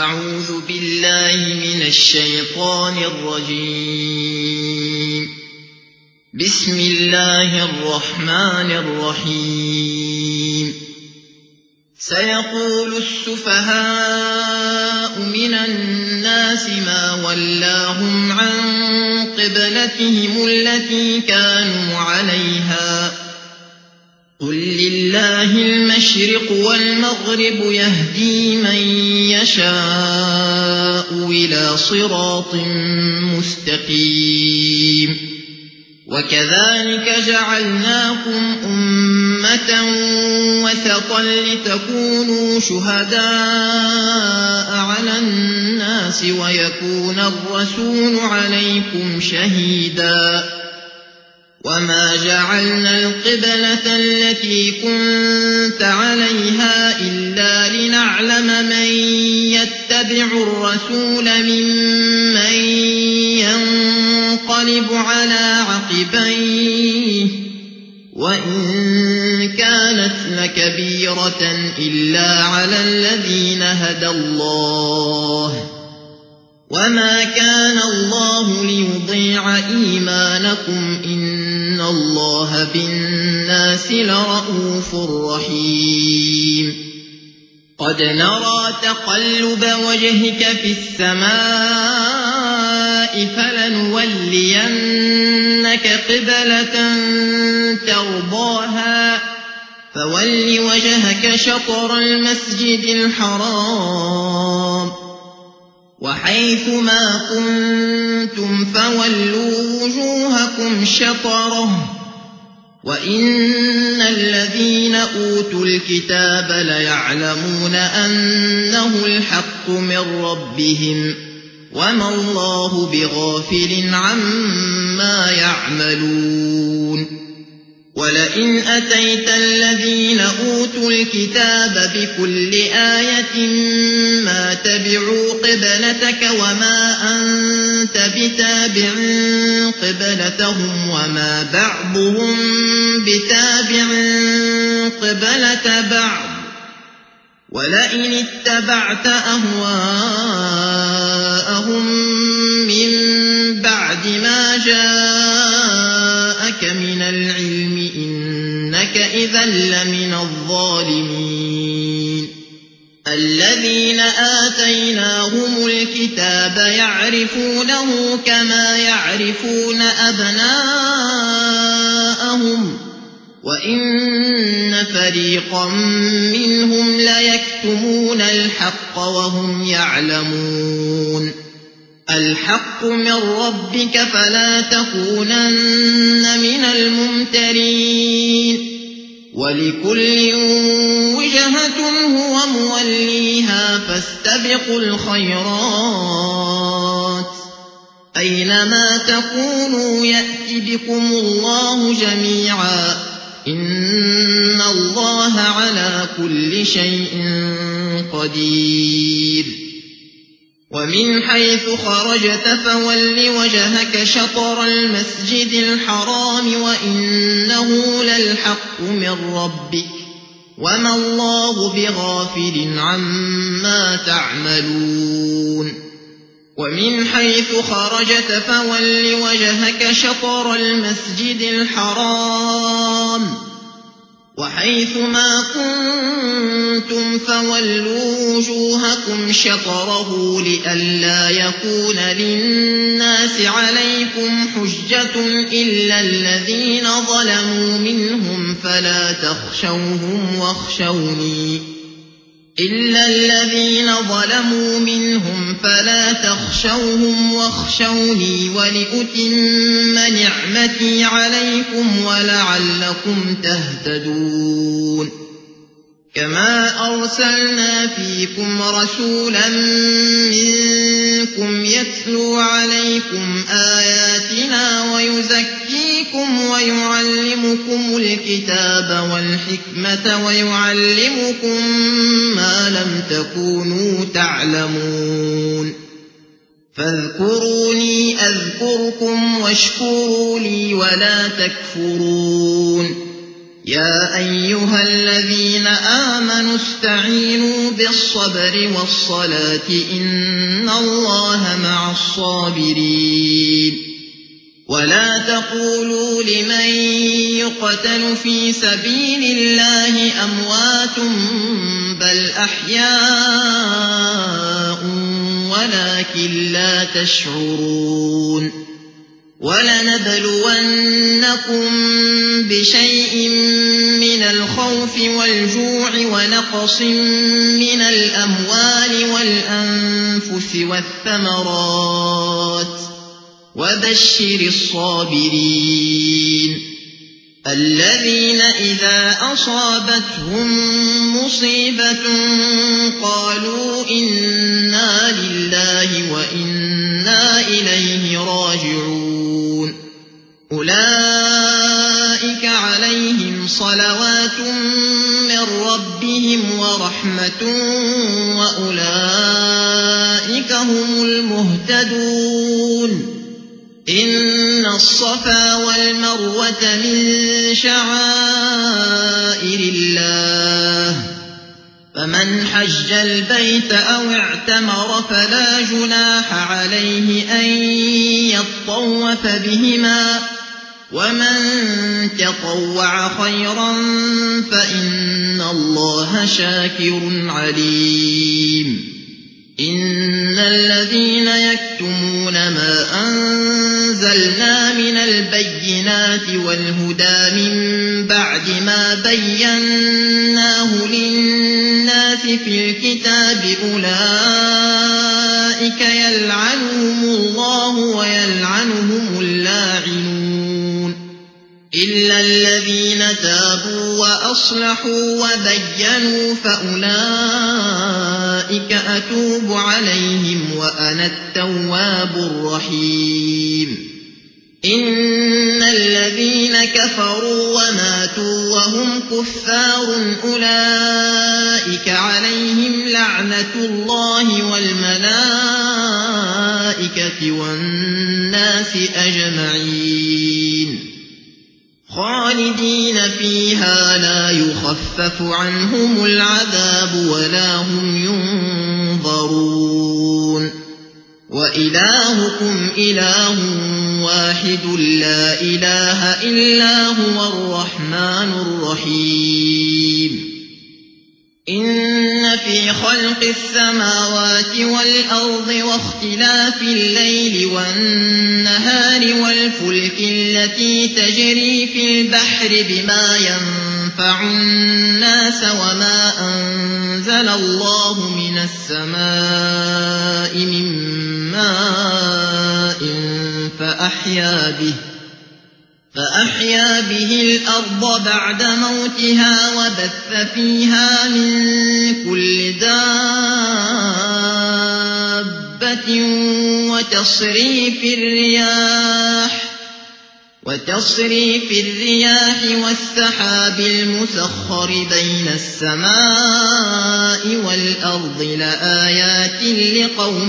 أعوذ بالله من الشيطان الرجيم. بسم الله الرحمن الرحيم. سيقول السفهاء من الناس ما ولاهم عن قبلتهم التي كانوا عليها قل لله المشرق والمغرب يهدي من يشاء إلى صراط مستقيم. وكذلك جعلناكم أمة وسطا لتكونوا شهداء على الناس ويكون الرسول عليكم شهيدا. وما جعلنا القبلة التي كنت عليها إلا لنعلم من يتبع الرسول ممن ينقلب على عقبيه وإن كانت لكبيرة إلا على الذين هدى الله وما كان الله ليضيع إيمانكم إن الله بالناس لرءوف رحيم. قد نرى تقلب وجهك في السماء فلنولينك قبلة ترضاها فول وجهك شطر المسجد الحرام وحيث ما كنتم فولوا وجوهكم شطره وإن الذين أوتوا الكتاب ليعلمون أنه الحق من ربهم وما الله بغافل عما يعملون. ولئن أتيت الذين أوتوا الكتاب بكل آية ما تبعوا قبلتك وما أنت بتابع قبلتهم وما بعضهم بتابع قبلة بعض ولئن اتبعت أهواءهم من بعد ما جاءك من العلم إنك إذا لمن الظالمين. الذين آتيناهم الكتاب يعرفونه كما يعرفون أبناءهم وإن فريقا منهم ليكتمون الحق وهم يعلمون. الحق من ربك فلا تكونن من الممترين. ولكل وجهة هو موليها فاستبقوا الخيرات أينما تكونوا يأت بكم الله جميعا إن الله على كل شيء قدير. ومن حيث خرجت فول وجهك شطر المسجد الحرام وإنه للحق من ربك وما الله بغافل عما تعملون. ومن حيث خرجت فول وجهك شطر المسجد الحرام وحيث ما كنتم فولوا وجوهكم شطره لئلا يكون للناس عليكم حجة إلا الذين ظلموا منهم فلا تخشوهم واخشوني ولأتم نعمتي عليكم ولعلكم تهتدون. كما أرسلنا فيكم رسولا منكم يتلو عليكم آياتنا ويزكيكم ويعلمكم الكتاب والحكمة ويعلمكم ما لم تكونوا تعلمون. فاذكروني أذكركم واشكروا لي ولا تكفرون. يا أيها الذين آمنوا استعينوا بالصبر والصلاة إن الله مع الصابرين ولا تقولوا لمن يقتل في سبيل الله أموات بل أحياء ولكن لا تشعرون ولنبلونكم بشيء من الخوف والجوع ونقص من الأموال والأنفس والثمرات وبشر الصابرين الذين إذا أصابتهم مصيبة قالوا إنا لله وإنا إليه راجعون أولئك عليهم صلوات من ربهم ورحمة وأولئك هم المهتدون إن الصفا والمروة من شعائر الله فمن حج البيت أو اعتمر فلا جناح عليه أن يطوف بهما ومن تطوع خيرا فإن الله شاكر عليم إن الذين يكتمون ما أنزلنا من البينات والهدى من بعد ما بيناه للناس في الكتاب أولئك يلعنهم الله ويلعنهم اللاعنون إلا الذين تابوا وأصلحوا وبينوا فأولئك أتوب عليهم وأنا التواب الرحيم إن الذين كفروا وماتوا وهم كفار أولئك عليهم لعنة الله والملائكة والناس أجمعين خالدين فيها لا يخفف عنهم العذاب ولا هم ينظرون وإلهكم إله واحد لا إله إلا هو الرحمن الرحيم إن في خلق السماوات والأرض واختلاف الليل والنهار والفلك التي تجري في البحر بما ينفع الناس وما أنزل الله من السماء من ماء فأحيا به الأرض بعد موتها وبث فيها من كل دابة وتصريف الرياح والسحاب المسخر بين السماء والأرض لآيات لقوم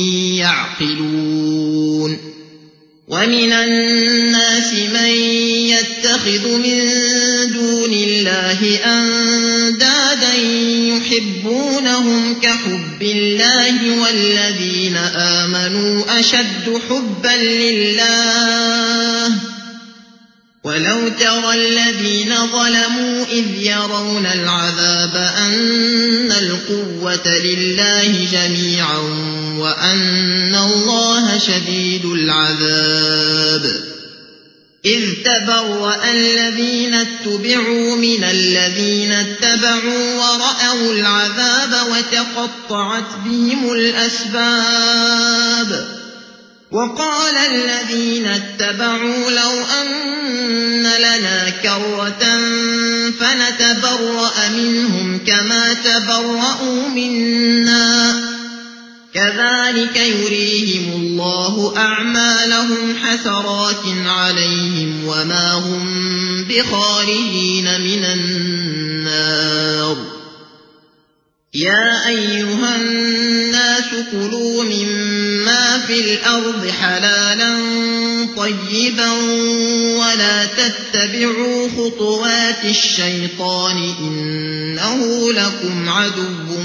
يعقلون ومن الناس من يتخذ من دون الله أندادا يحبونهم كحب الله والذين آمنوا أشد حبا لله ولو ترى الذين ظلموا إذ يرون العذاب أن القوة لله جميعا وأن الله شديد العذاب إذ تبرأ الذين اتبعوا من الذين اتبعوا ورأوا العذاب وتقطعت بهم الأسباب وقال الذين اتبعوا لو أن لنا كرة فنتبرأ منهم كما تبرأوا منا كذلك يريهم الله أعمالهم حسرات عليهم وما هم بخارجين من النار يا أيها الناس كلوا مما في الأرض حلالا طيبا ولا تتبعوا خطوات الشيطان إنه لكم عدو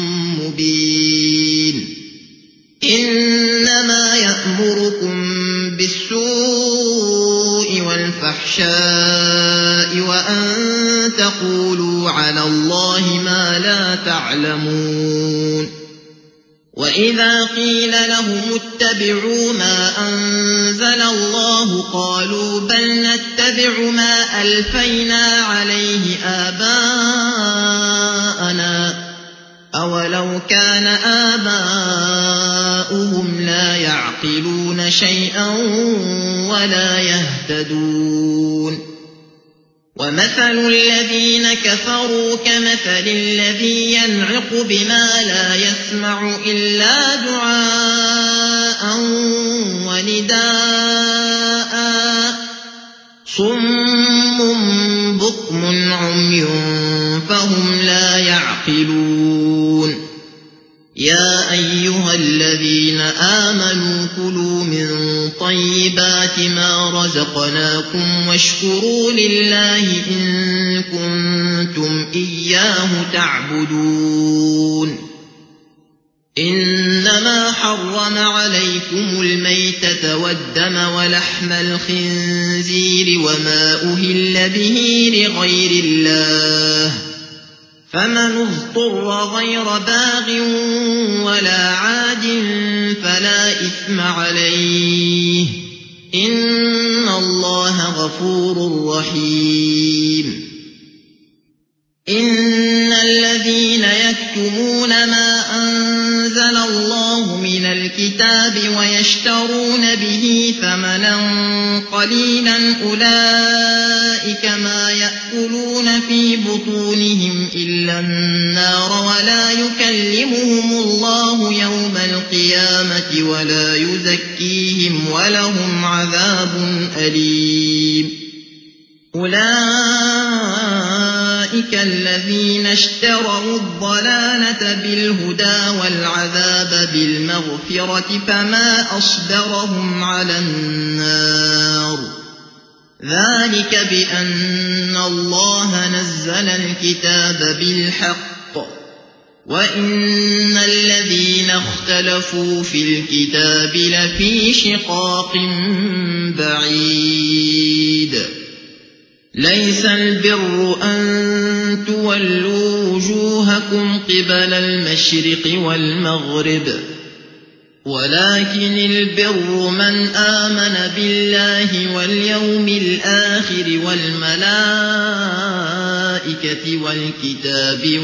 مبين إنما يأمركم بالسوء والفحشاء وأن تقولوا على الله ما لا تعلمون وإذا قيل لهم اتبعوا ما أنزل الله قالوا بل نتبع ما ألفينا عليه آباءنا أولو كان آباؤهم لا يعقلون شيئا ولا يهتدون ومثل الذين كفروا كمثل الذي ينعق بما لا يسمع إلا دعاء ونداء صم بكم عمي فهم لا يعقلون يا أيها الذين آمنوا كلوا من طيبات ما رزقناكم واشكروا لله إن كنتم إياه تعبدون إنما حرم عليكم الميتة والدم ولحم الخنزير وما أهل به لغير الله فمن اضطر غير باغ ولا عاد فلا إثم عليه إن الله غفور رحيم إن الذين يكتمون ما أنزل الله من الكتاب ويشترون به ثمنا قليلا أولئك ما يأكلون في بطونهم إلا النار ولا يكلمهم الله يوم القيامة ولا يزكيهم ولهم عذاب أليم أولئك الذين اشتروا الضلالة بالهدى والعذاب بالمغفرة فما أصبرهم على النار ذلك بأن الله نزل الكتاب بالحق وإن الذين اختلفوا في الكتاب لفي شقاق بعيد ليس البر أن تولوا وجوهكم قبل المشرق والمغرب ولكن البر من آمن بالله واليوم الآخر والملائكة والكتاب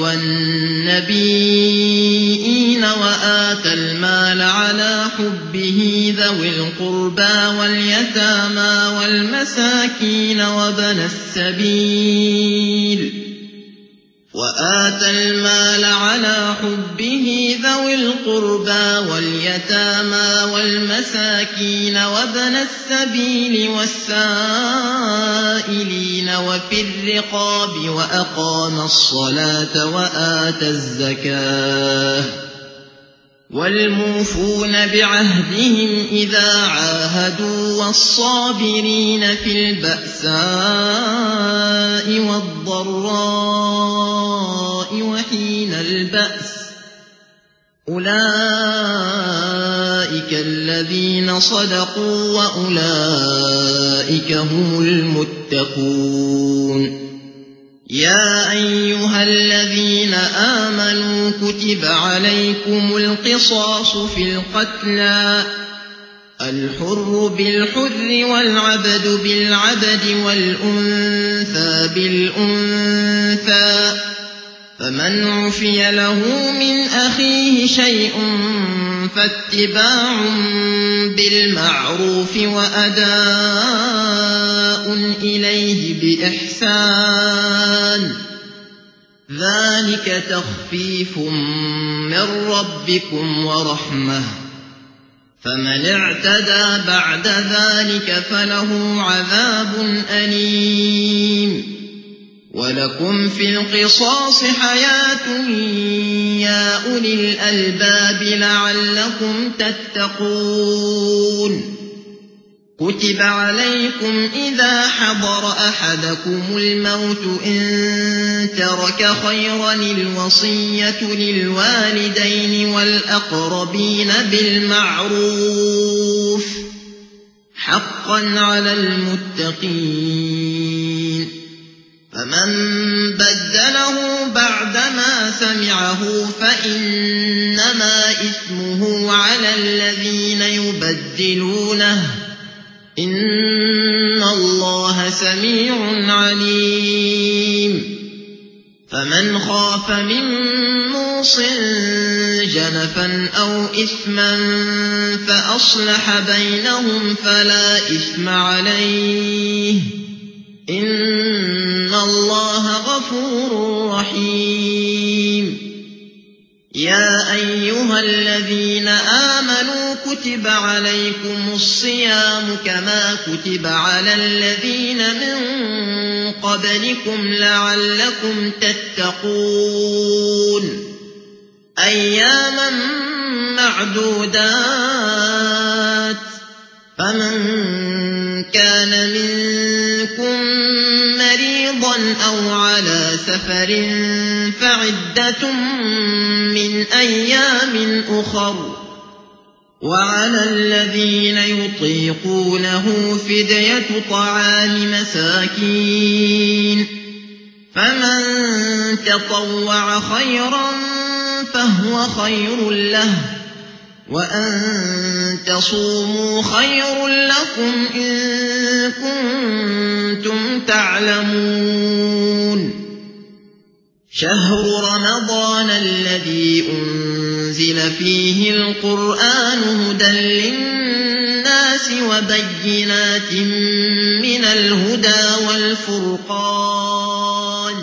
والنبيين وآتى المال على حبه ذوي القربى واليتامى والمساكين وابن السبيل وآتى المال على حبه ذوي القربى واليتامى والمساكين وابن السبيل والسائلين وفي الرقاب وأقام الصلاة وآتى الزكاة والموفون بعهدهم إذا عاهدوا والصابرين في البأساء والضراء وحين البأس أولئك الذين صدقوا وأولئك هم المتقون يا أيها الذين آمنوا كتب عليكم القصاص في القتلى الحر بالحر والعبد بالعبد والأنثى بالأنثى فمن عفي له من أخيه شيء فاتباع بالمعروف وأداء إليه بإحسان ذلك تخفيف من ربكم ورحمة فمن اعتدى بعد ذلك فله عذاب أليم ولكم في القصاص حياة يا أولي الألباب لعلكم تتقون كتب عليكم إذا حضر أحدكم الموت إن ترك خيرا الوصية للوالدين والأقربين بالمعروف حقا على المتقين فمن بدله بعدما سمعه فإنما إثمه على الذين يبدلونه إن الله سميع عليم فمن خاف من موص جنفا أو إثما فأصلح بينهم فلا إثم عليه إن الله غفور رحيم يا أيها الذين آمنوا كتب عليكم الصيام كما كتب على الذين من قبلكم لعلكم تتقون أياما معدودات فمن كان منكم مريضا أو على سفر فعدة من أيام أخر وعلى الذين يطيقونه فدية طعام مساكين فمن تطوع خيرا فهو خير له وأن تصوموا خير لكم إن كنتم تعلمون شهر رمضان الذي أنزل فيه القرآن هدى للناس وبينات من الهدى والفرقان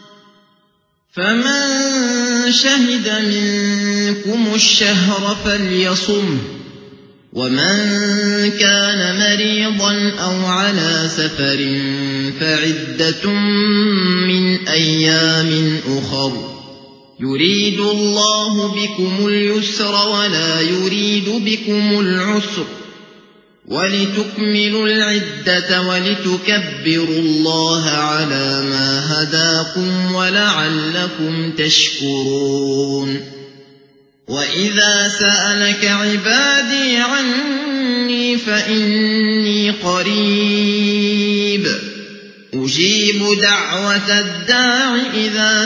فمن شهد منكم الشهر فليصم ومن كان مريضا أو على سفر فعدة من أيام أخر يريد الله بكم اليسر ولا يريد بكم العسر ولتكملوا العدة ولتكبروا الله على ما هداكم ولعلكم تشكرون وإذا سألك عبادي عني فإني قريب أجيب دعوة الداع إذا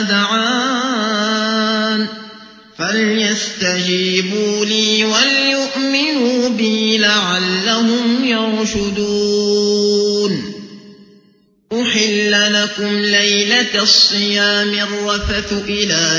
دعان فليستجيبوا لي وليؤمنوا بي لعلهم يرشدون أحل لكم ليلة الصيام الرفث إلى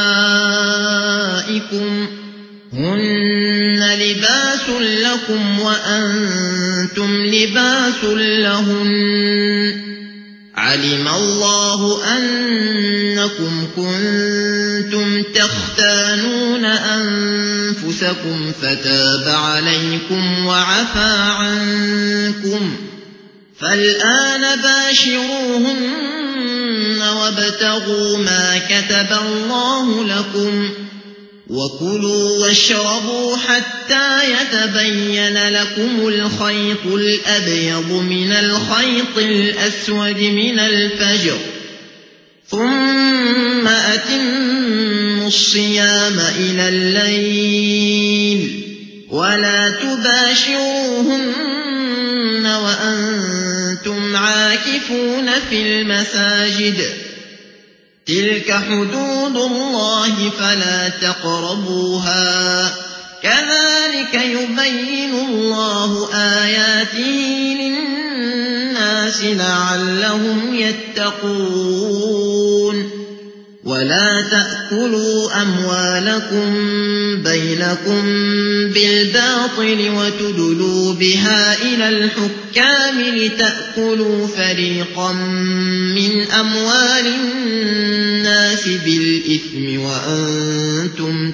نسائكم هن لباس لكم وأنتم لباس لهن علم الله أنكم كنتم تختانون أنفسكم فتاب عليكم وعفى عنكم فالآن باشروهن وابتغوا ما كتب الله لكم وكلوا واشربوا حتى يتبين لكم الخيط الأبيض من الخيط الأسود من الفجر ثم أتموا الصيام إلى الليل ولا تباشروهن وأنتم عاكفون في المساجد تلك حدود الله فلا تقربوها كذلك يبين الله آياته للناس لعلهم يتقون ولا تأكلوا أموالكم بينكم بالباطل وتدلوا بها إلى الحكام لتأكلوا فريقا من أموال الناس بالإثم وأنتم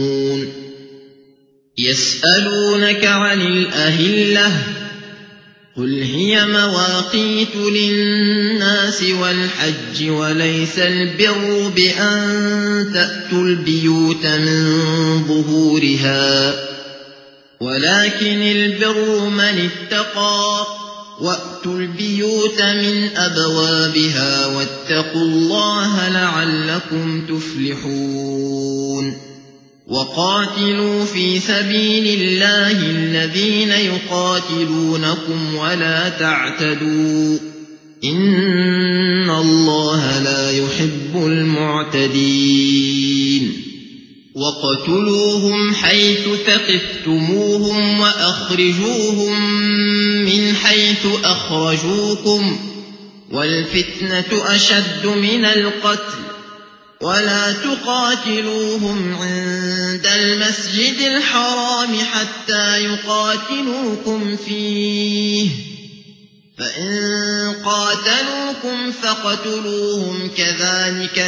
تعلمون يسألونك عن الأهلة قل هي مواقيت للناس والحج وليس البر بأن تأتوا البيوت من ظهورها ولكن البر من اتقى وأتوا البيوت من أبوابها واتقوا الله لعلكم تفلحون وقاتلوا في سبيل الله الذين يقاتلونكم ولا تعتدوا إن الله لا يحب المعتدين وقتلوهم حيث ثقفتموهم وأخرجوهم من حيث أخرجوكم والفتنة أشد من القتل ولا تقاتلوهم عند المسجد الحرام حتى يقاتلوكم فيه فإن قاتلوكم فاقتلوهم كذلك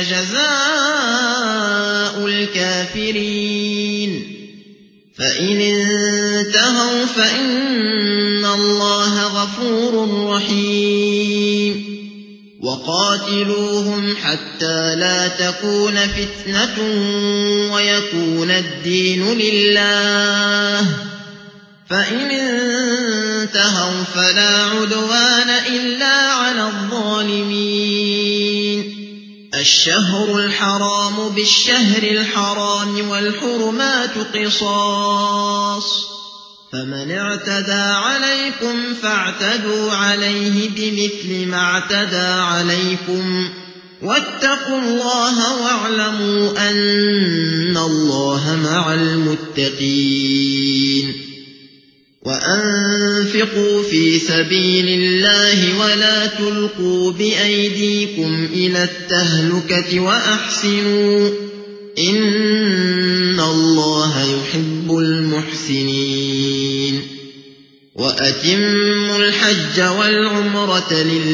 جزاء الكافرين فإن انتهوا فإن الله غفور رحيم وقاتلوهم حتى لا تكون فتنة ويكون الدين لله فإن انتهوا فلا عدوان إلا على الظالمين الشهر الحرام بالشهر الحرام والحرمات قصاص فمن اعتدى عليكم فاعتدوا عليه بمثل ما اعتدى عليكم واتقوا الله واعلموا أن الله مع المتقين وأنفقوا في سبيل الله ولا تلقوا بأيديكم إلى التهلكة وأحسنوا إن الله يحب المحسنين وأتموا الحج والعمرة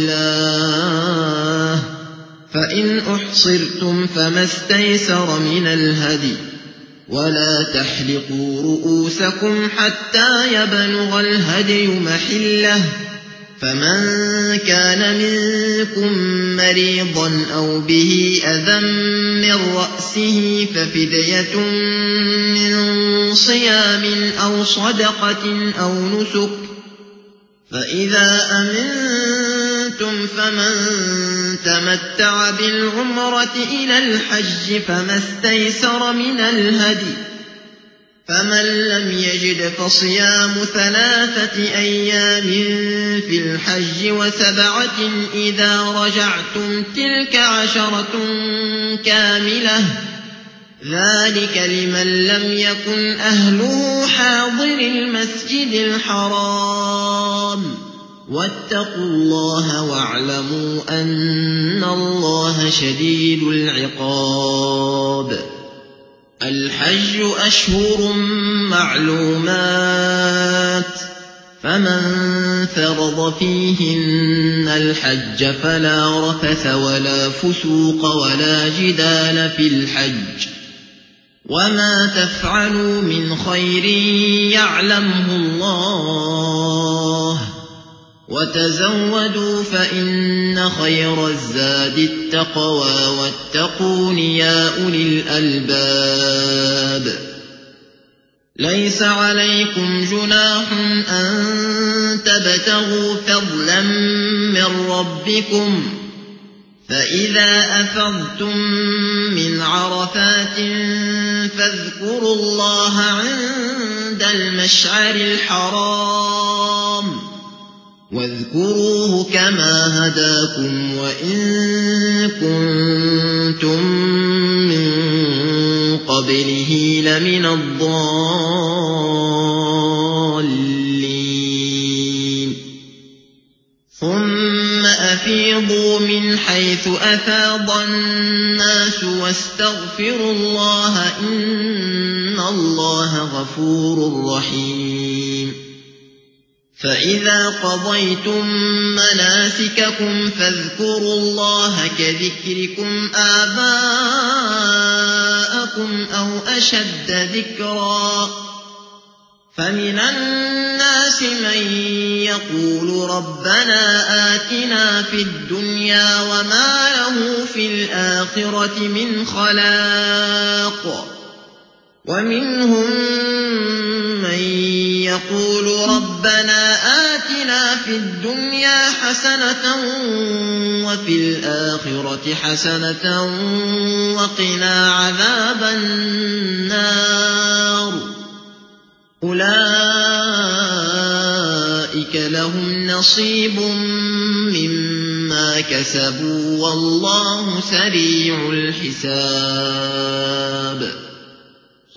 لله فإن أحصرتم فما استيسر من الهدي ولا تحلقوا رؤوسكم حتى يبلغ الهدي محله فمن كان منكم مريضا أو به أذى من رأسه ففدية من صيام أو صدقة أو نسك فإذا أمنتم فمن تمتع بالعمرة إلى الحج فما استيسر من الهدي فمن لم يجد فصيام 3 أيام في الحج و7 إذا رجعتم تلك 10 كاملة ذلك لمن لم يكن أهله حاضر المسجد الحرام واتقوا الله واعلموا أن الله شديد العقاب الحج أشهر معلومات فمن فرض فيهن الحج فلا رفث ولا فسوق ولا جدال في الحج وما تفعلوا من خير يعلمه الله وتزودوا فإن خير الزاد التقوى واتقون يا أولي الألباب ليس عليكم جناح أن تبتغوا فضلا من ربكم فإذا أفضتم من عرفات فاذكروا الله عند المشعر الحرام واذكروه كما هداكم وإن كنتم من قبله لمن الضالين ثم أفيضوا من حيث أفاض الناس واستغفروا الله إن الله غفور رحيم فإذا قضيتم مناسككم فاذكروا الله كذكركم آباءكم أو أشد ذكرا فمن الناس من يقول ربنا آتنا في الدنيا وما له في الآخرة من خلاق ومنهم من يقول ربنا آتنا في الدنيا حسنة وفي الآخرة حسنة وقنا عذاب النار أولئك لهم نصيب مما كسبوا والله سريع الحساب